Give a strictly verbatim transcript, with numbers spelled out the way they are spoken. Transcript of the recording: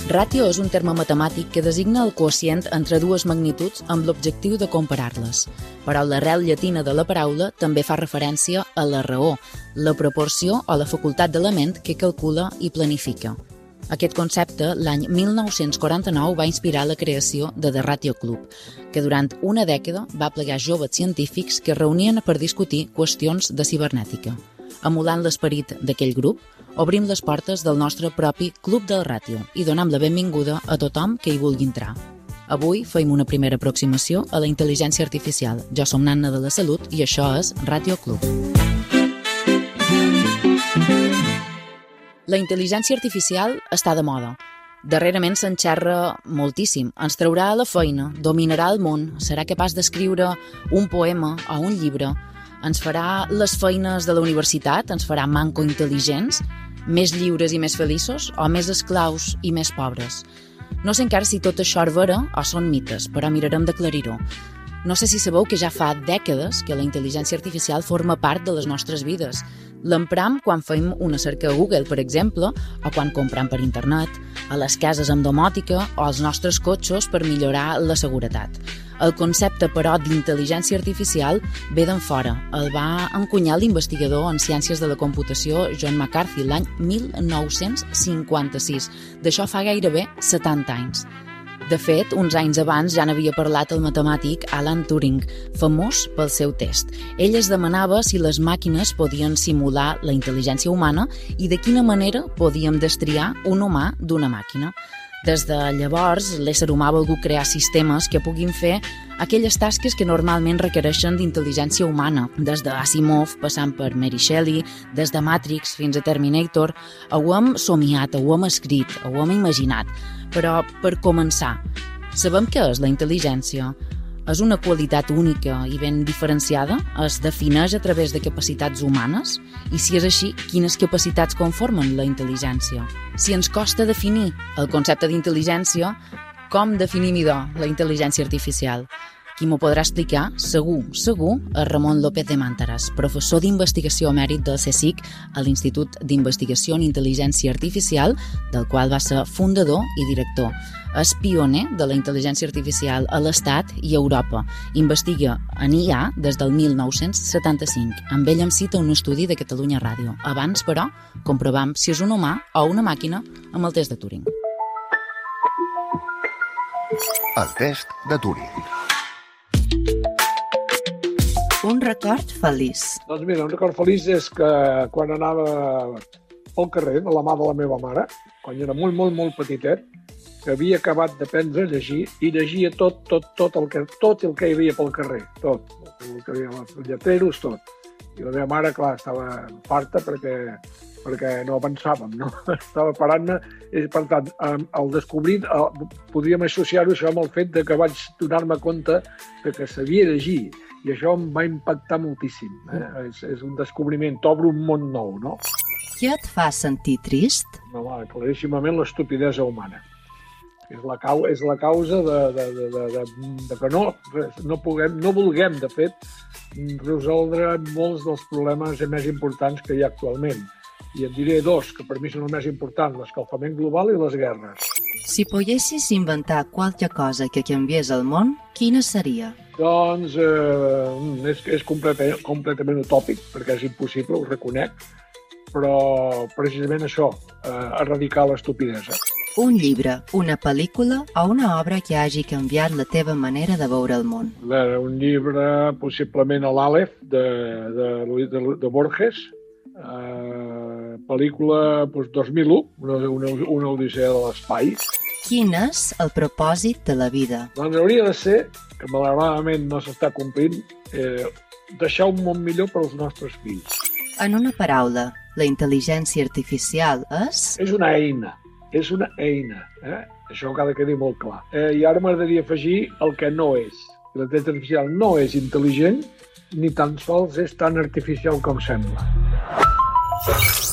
Ràtio és un terme matemàtic que designa el quocient entre dues magnituds amb l'objectiu de comparar-les. Però l'arrel llatina de la paraula també fa referència a la raó, la proporció o la facultat de la ment que calcula i planifica. Aquest concepte, l'any mil nou-cents quaranta-nou, va inspirar la creació de The Ratio Club, que durant una dècada va plegar joves científics que es reunien per discutir qüestions de cibernètica. Emulant l'esperit d'aquell grup, obrim les portes del nostre propi Club del Ràtio i donem la benvinguda a tothom que hi vulgui entrar. Avui feim una primera aproximació a la intel·ligència artificial. Jo som Nanna de la Salut i això és Ràtio Club. La intel·ligència artificial està de moda. Darrerament se'n xerra moltíssim. Ens traurà a la feina, dominarà el món, serà capaç d'escriure un poema o un llibre, ens farà les feines de la universitat, ens farà manco intel·ligents, més lliures i més feliços, o més esclaus i més pobres. No sé encara si tot això és vera o són mites, però mirarem d'aclarir-ho. No sé si sabeu que ja fa dècades que la intel·ligència artificial forma part de les nostres vides. L'empram quan fem una cerca a Google, per exemple, o quan compram per internet, a les cases amb domòtica o als nostres cotxes per millorar la seguretat. El concepte, però, d'intel·ligència artificial ve d'en fora. El va encunyar l'investigador en ciències de la computació John McCarthy l'any mil nou-cents cinquanta-sis. D'això fa gairebé setanta anys. De fet, uns anys abans ja n'havia parlat el matemàtic Alan Turing, famós pel seu test. Ell es demanava si les màquines podien simular la intel·ligència humana i de quina manera podíem destriar un humà d'una màquina. Des de llavors, l'ésser humà ha volgut crear sistemes que puguin fer aquelles tasques que normalment requereixen d'intel·ligència humana, des d'Asimov, passant per Mary Shelley, des de Matrix fins a Terminator. Ho hem somiat, ho hem escrit, ho hem imaginat. Però, per començar, sabem què és la intel·ligència? És una qualitat única i ben diferenciada? Es defineix a través de capacitats humanes? I si és així, quines capacitats conformen la intel·ligència? Si ens costa definir el concepte d'intel·ligència, com definim idò la intel·ligència artificial? Qui m'ho podrà explicar, segur, segur, és Ramon López de Màntaras, professor d'investigació emèrit del CSIC a l'Institut d'Investigació en Intel·ligència Artificial, del qual va ser fundador i director. És pioner de la intel·ligència artificial a l'Estat i a Europa. Investiga en I A des del mil nou-cents setanta-cinc. Amb ell em cita un estudi de Catalunya Ràdio. Abans, però, comprovam si és un humà o una màquina amb el test de Turing. El test de Turing. Un record feliç. Doncs mira, un record feliç és que quan anava al carrer de la mà de la meva mare, quan era molt, molt, molt petitet, que havia acabat d'aprendre a llegir i llegia tot, tot, tot el que, tot el que hi havia pel carrer, tot, el que hi havia els lletreros, tot. I la meva mare, clar, estava farta perquè, perquè no avançàvem, no? Estava parant-me, i per tant, al descobrir, podríem associar-ho això amb el fet de que vaig donar-me compte de que sabia llegir. I això em va impactar moltíssim. Eh? És, és un descobriment, t'obre un món nou, no? Què et fa sentir trist? No, va, claríssimament l'estupidesa humana. És la, cau, és la causa de, de, de, de, de, de que no, no, puguem, no vulguem, de fet, resoldre molts dels problemes més importants que hi ha actualment. I en diré dos, que per mi són els més importants, l'escalfament global i les guerres. Si poguessis inventar qualque cosa que canviés el món, quina seria? Doncs eh, és, és completament, completament utòpic, perquè és impossible, ho reconec, però precisament això, eh, erradicar l'estupidesa. Un llibre, una pel·lícula o una obra que hagi canviat la teva manera de veure el món. Un llibre, possiblement a l'Àlef, de, de, de, de Borges, eh, pel·lícula doncs, dos mil u, una, una, una odissea de l'espai. Quin és el propòsit de la vida? Doncs hauria de ser, que malauradament no s'està complint, eh, deixar un món millor per als nostres fills. En una paraula, la intel·ligència artificial és... És una eina, és una eina. Eh? Això cal que quedi molt clar. Eh, I ara m'agradaria afegir el que no és. La intel·ligència artificial no és intel·ligent, ni tan sols és tan artificial com sembla.